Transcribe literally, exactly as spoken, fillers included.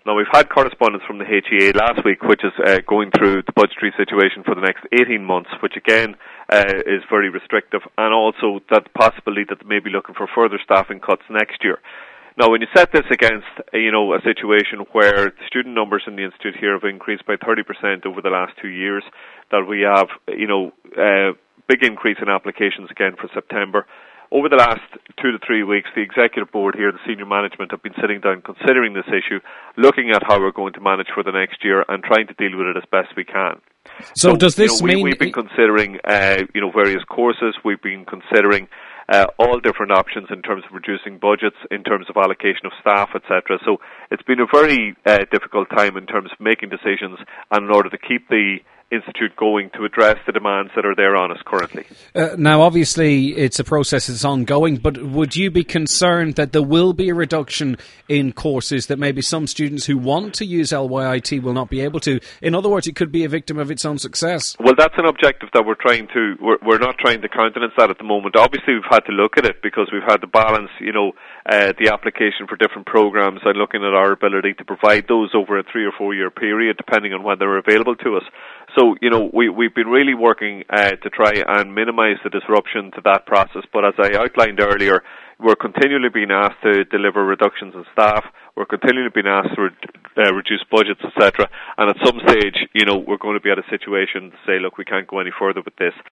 Now, we've had correspondence from the H E A last week, which is uh, going through the budgetary situation for the next eighteen months, which again uh, is very restrictive, and also that possibility that they may be looking for further staffing cuts next year. Now, when you set this against, you know, a situation where student numbers in the Institute here have increased by thirty percent over the last two years, that we have, you know, a big increase in applications again for September. Over the last two to three weeks, the executive board here, the senior management, have been sitting down considering this issue, looking at how we're going to manage for the next year and trying to deal with it as best we can. So, so does this you know, we, mean... We've been considering, uh, you know, various courses. We've been considering uh, all different options in terms of reducing budgets, in terms of allocation of staff, et cetera. So it's been a very uh, difficult time in terms of making decisions and in order to keep the Institute going to address the demands that are there on us currently. Uh, now, obviously, it's a process that's ongoing, but would you be concerned that there will be a reduction in courses, that maybe some students who want to use L Y I T will not be able to? In other words, it could be a victim of its own success. Well, that's an objective that we're trying to, we're, we're not trying to countenance that at the moment. Obviously, we've had to look at it because we've had to balance, you know, uh, the application for different programs and looking at our ability to provide those over a three or four year period, depending on when they're available to us. So, you know, we, we've been really working uh, to try and minimise the disruption to that process. But as I outlined earlier, we're continually being asked to deliver reductions in staff. We're continually being asked to re- uh, reduce budgets, et cetera. And at some stage, you know, we're going to be at a situation to say, look, we can't go any further with this.